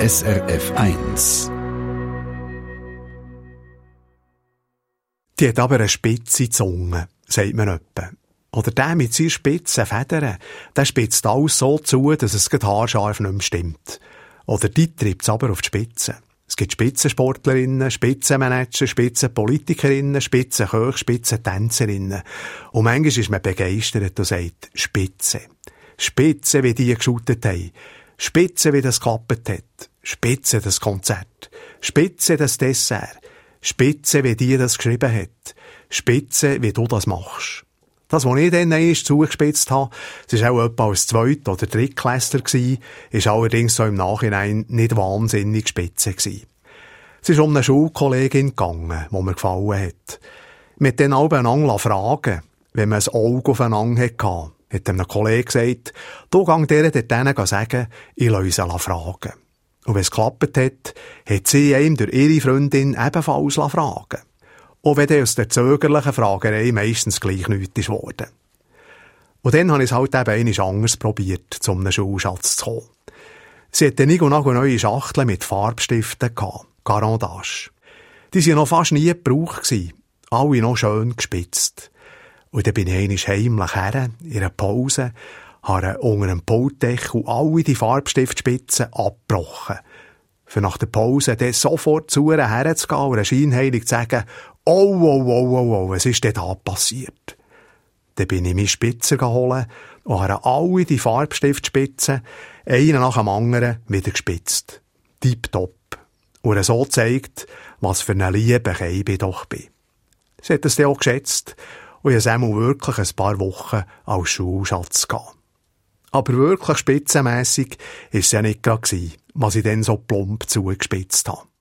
SRF 1. Die hat aber eine spitze Zunge, sagt man öppe. Oder der mit seinen spitzen Federn, der spitzt alles so zu, dass es gerade haarscharf nicht mehr stimmt. Oder die treibt es aber auf die Spitze. Es gibt Spitzensportlerinnen, Spitzenmanager, Spitzenpolitikerinnen, Spitzenköche, Spitzentänzerinnen. Und manchmal ist man begeistert und sagt Spitze. Spitze, wie die geschootet haben. Spitze, wie das geklappt hat. Spitze, das Konzert. Spitze, das Dessert. Spitze, wie die das geschrieben hat. Spitze, wie du das machst. Das, was ich dann einmal zugespitzt habe, es war auch etwa als Zweit- oder Drittklässler, ist allerdings so im Nachhinein nicht wahnsinnig spitze gewesen. Es ist um eine Schulkollegin gegangen, die mir gefallen hat. Mit den einander fragen, wenn man ein Auge aufeinander hatte, hat einem Kollege gesagt, du gang dir dort sagen, ich lasse sie fragen. Und wenn es geklappt hat, hat sie ihm durch ihre Freundin ebenfalls fragen. Auch wenn aus der zögerlichen Fragerei meistens gleich nichts ist worden. Und dann habe ich es halt eben einmal anders probiert, um einen Schulschatz zu kommen. Sie hatte eine neue Schachtel mit Farbstiften gehabt, Garandage. Die waren noch fast nie gebraucht, alle noch schön gespitzt. Und dann bin ich einmal heimlich her, in einer Pause, habe unter einem Pultdeckel alle die Farbstiftspitzen abgebrochen. Für nach der Pause dann sofort zu ihr herzugehen und ihr scheinheilig zu sagen, oh, was ist denn da passiert? Dann bin ich meine Spitzer geholt und habe alle die Farbstiftspitzen, einen nach dem anderen, wieder gespitzt. Tipptopp. Und so zeigt, was für eine liebe Keib ich doch bin. Sie hat es dann auch geschätzt und ich habe wirklich ein paar Wochen als Schulschatz gehabt. Aber wirklich spitzenmässig war es ja nicht gerade, was ich dann so plump zugespitzt habe.